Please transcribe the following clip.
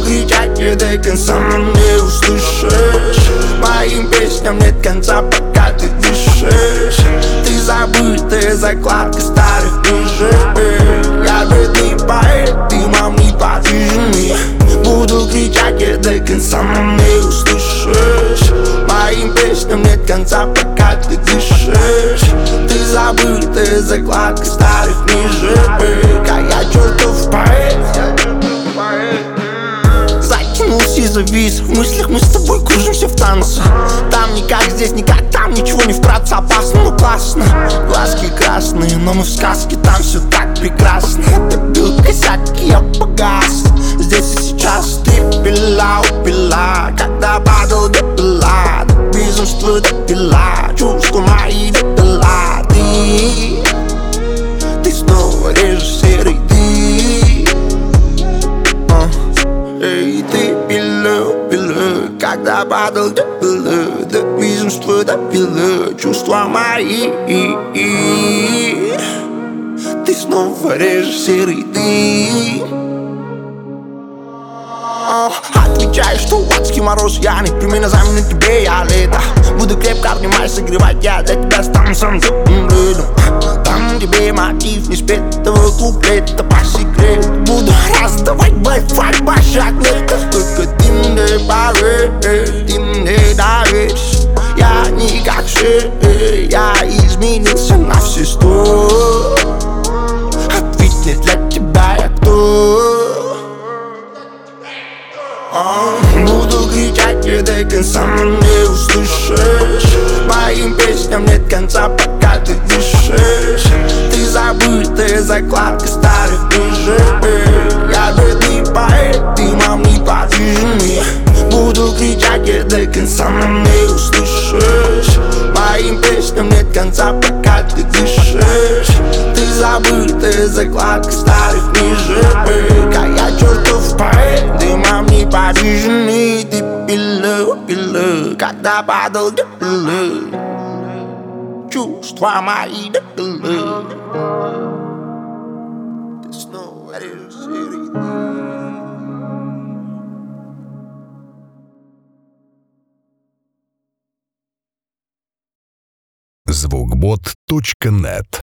кричать и до конца, но не услышишь. Моим песням нет конца, пока ты дышишь. Ты забытая закладка старых книжек. Я бедный поэт, ты мам не подвижный. Буду кричать и до конца, но не услышишь. Моим песням нет конца, пока ты дышишь. Ты забытая закладка старых книжек. А я чертов поэт. Затянулся и завис. В мыслях мы с тобой кружимся в танце. Там никак, здесь никак, там ничего не вкратце. Опасно, но классно. Глазки красные, но мы в сказке. Там все так прекрасно. Ты бил косяк, и я погас. Здесь и сейчас ты пила, упила. Когда падал, допила. До безумства допила. Чувства мои допила. Ты снова режиссер, и эй, ты пила, пила. Когда падал, допила. До безумства допила. Чувства мои. Ты снова режиссер, и ты отвечаешь, что адский мороз. Я не примерно заменю тебе, я лето. Буду крепко обнимать, согревать. Я для тебя стану самым теплым летом. Там тебе мотив не спетого куплета. По секрету буду раздавать Wi-Fi башак. Только ты мне поверь, ты мне доверишь. Я не как все, я изменился на все 100. Ответь мне, для тебя я кто? Буду кричать и до конца, но не услышишь. Моим песням нет конца, пока ты дышишь. Ты забытая закладка старых книжек. Я бедный поэт, ты мам не подвижный. Буду кричать и до конца, но не услышишь. Моим песням нет конца, пока ты дышишь. Ты забытая закладка старых книжек. А я чертов поэт, ты мам не подвижный. Ты пила, пила, когда падал, допила. Чувства мои допила. Ты снова режиссер. Звукбот.нет